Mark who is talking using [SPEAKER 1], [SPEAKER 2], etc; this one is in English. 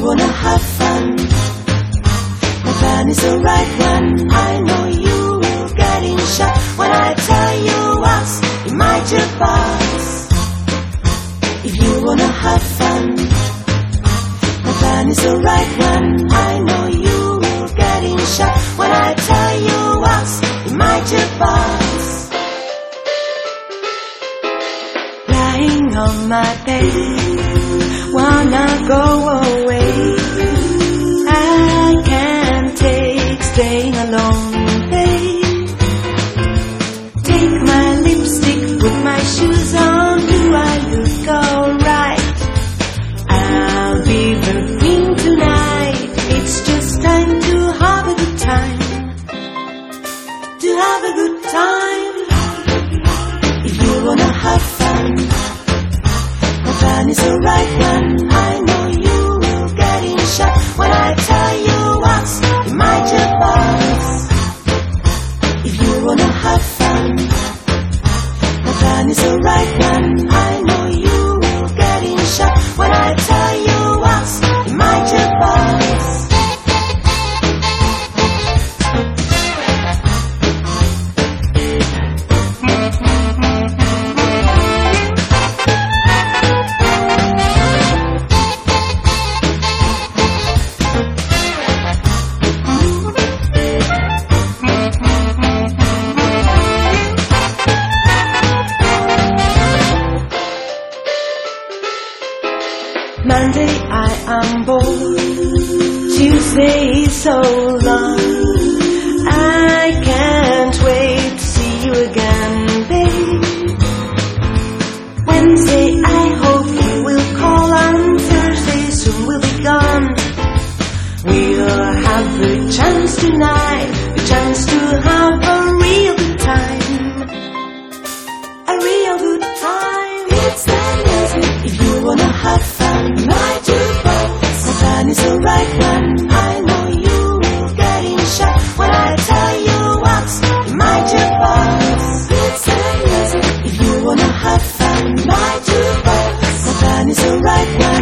[SPEAKER 1] wanna have fun, my plan is the right one. I know you will get in shock when I tell you what's in my jukebox. If you wanna have fun, my plan is the right one. I know you will get in shock when I tell you what's in my jukebox. Lying on my bed, wanna go away. I can't take staying alone, babe. Take my lipstick, put my shoes on. Do I look alright? I'll be the queen tonight. It's just time to have a good time, to have a good time. If you wanna have fun, my plan is the right one. I know you will get in shock when I tell you what's in my jukebox. If you wanna have fun, my plan is the right one. I know you will get in shock when I tell you what's in my jukebox. Monday I am bored, Tuesday is so long. I can't wait to see you again, babe. Wednesday I hope you will call on. Thursday soon we'll be gone. We'll have the chance tonight, the chance to have a real good time, a real good time. It's that easy. If you wanna have fun, my jukebox, my plan is the right one. I know you will get in shock when I tell you what's in my jukebox. It's that easy. If you wanna have fun, my jukebox, my plan is the right one.